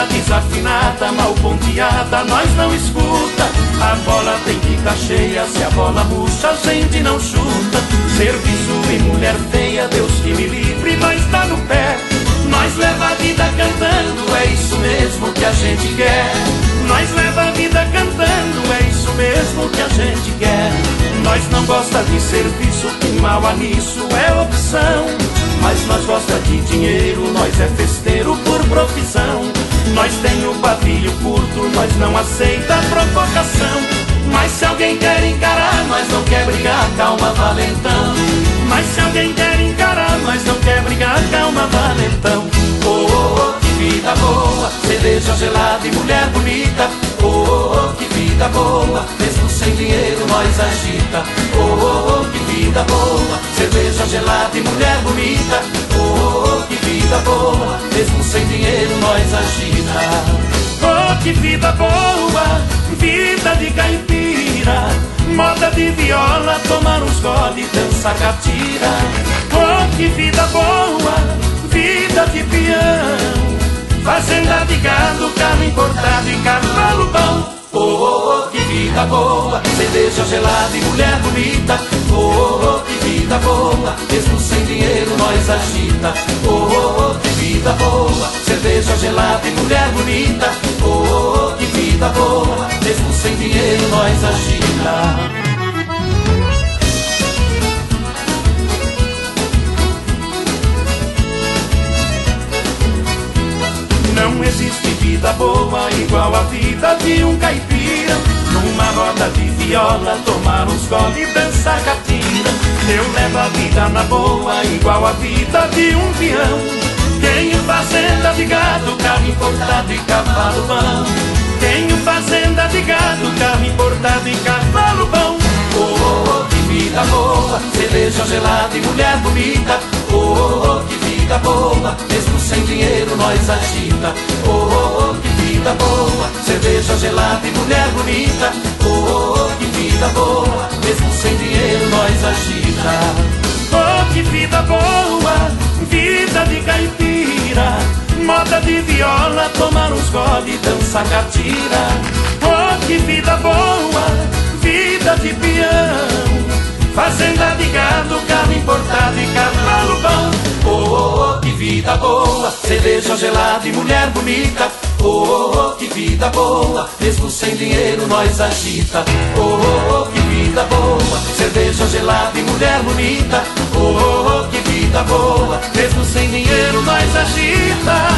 guitarra desafinada, mal ponteada, nós não escuta. A bola tem que tá cheia, se a bola murcha a gente não chuta. Serviço e mulher feia, Deus que me livre, nós tá no pé. Nós leva a vida cantando, é isso mesmo que a gente quer. Nós leva a vida cantando, é isso mesmo que a gente quer. Nós não gosta de serviço, que mal há nisso é opção. Mas nós gosta de dinheiro, nós é festeiro por profissão. Nós tem o pavilho curto, nós não aceita provocação. Mas se alguém quer encarar, nós não quer brigar, calma valentão. Mas se alguém quer encarar, nós não quer brigar, calma valentão. Oh, oh, oh, que vida boa, cerveja gelada e mulher bonita. Oh, oh, oh, que vida boa, mesmo sem dinheiro nós agita. Oh, oh, oh, que vida boa, cerveja gelada e mulher bonita. Oh, oh, oh, que vida boa, mesmo sem dinheiro nós agita. Oh, que vida boa, vida de caipira, moda de viola, tomar uns gole, dança catira. Oh, que vida boa, vida de peão, fazenda de gado, carro importado e cavalo bom. Oh, oh, oh, que vida boa, cerveja gelada e mulher bonita. Oh, oh, oh, que vida boa, mesmo sem dinheiro nós agita. Oh, oh, oh, que vida boa, cerveja gelada e mulher bonita. Oh, oh, oh, que vida boa, mesmo sem dinheiro nós agita. Não existe vida boa igual a vida de um caipira. Numa roda de viola, tomar uns gole e dançar catira. Eu levo a vida na boa igual a vida de um peão. Tenho fazenda de gado, carro importado e cavalo bom. Tenho fazenda de gado, carro importado e cavalo bom. Oh, oh, oh, que vida boa, cerveja gelada e mulher bonita. Oh, oh, oh, que vida boa, mesmo sem dinheiro nós agita. Oh, oh, oh, que vida boa, cerveja gelada e mulher bonita. Oh, oh, oh, que vida boa, mesmo sem dinheiro nós agita. Oh, que vida boa, vida de caipira, moda de viola, tomar uns gole, dança catira. Oh, que vida boa, vida de peão, fazenda de gado, carro importado e cavalo bom. Oh, oh, oh, que vida boa, cerveja gelada e mulher bonita. Oh, oh, oh, que vida boa, mesmo sem dinheiro nós agita. Oh, oh, oh, que vida boa, cerveja gelada e mulher bonita. Oh, oh, oh, que vida boa, mesmo sem dinheiro nós agita.